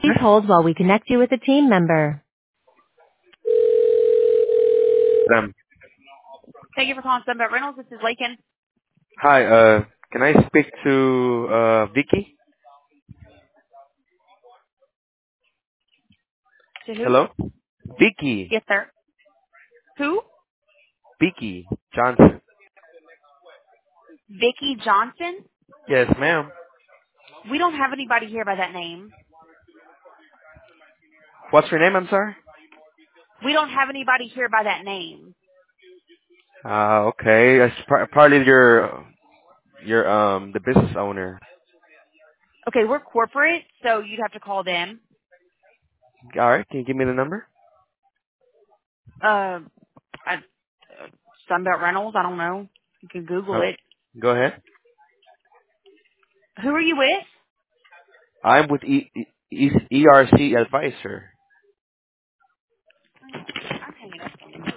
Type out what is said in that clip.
Please hold while we connect you with a team member. Um, Thank you for calling Sunbelt Rentals. This is Lakin. Hi, can I speak to Vicky? To who? Hello? Vicky. Yes, sir. Who? Vicky Johnson. Vicky Johnson? Yes, ma'am. We don't have anybody here by that name. What's your name, I'm sorry? We don't have anybody here by that name. Okay. That's probably the business owner. Okay, we're corporate, so you'd have to call them. Alright, can you give me the number? Uh, I, Sunbelt Rentals, I don't know. You can Google Oh, it. go ahead. Who are you with? I'm with ERC Advisor. I'm hanging up on you.